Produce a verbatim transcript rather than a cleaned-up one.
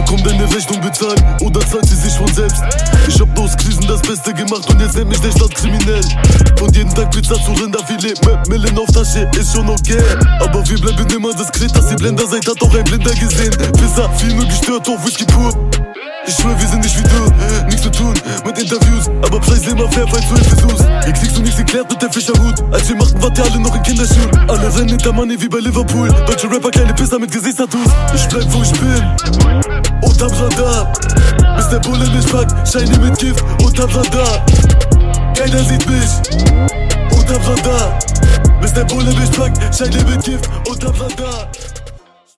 komm deine Rechnung bezahlen oder zahlt sie sich von selbst. Ich hab aus Krisen das Beste gemacht und jetzt nennt mich der Stadt kriminell. Und jeden Tag Pizza zu Rinderfilet mit Millen auf Tasche ist schon okay. Aber wir bleiben immer diskret, dass ihr Blender seid, hat auch ein Blinder gesehen. Pisser, viel nur gestört, auch Whisky pur. Ich schwör, wir sind nicht wie du, nichts zu tun mit Interviews, aber Preis immer fair, falls du Hilfe suchst. Hier kriegst du nichts geklärt mit der Fischerhut. Als wir machten, wart ihr alle noch in Kinderschuhen. Alle rennen hinter Money wie bei Liverpool. Deutsche Rapper, kleine Pisser mit Gesichtstattoos. Ich bleib, wo ich bin und hab Radar. Bis der Bulle mich packt, Scheine mit Gift und hab Radar. Keiner sieht mich und hab Radar. Bis der Bulle mich packt, Scheine mit Gift und hab Radar.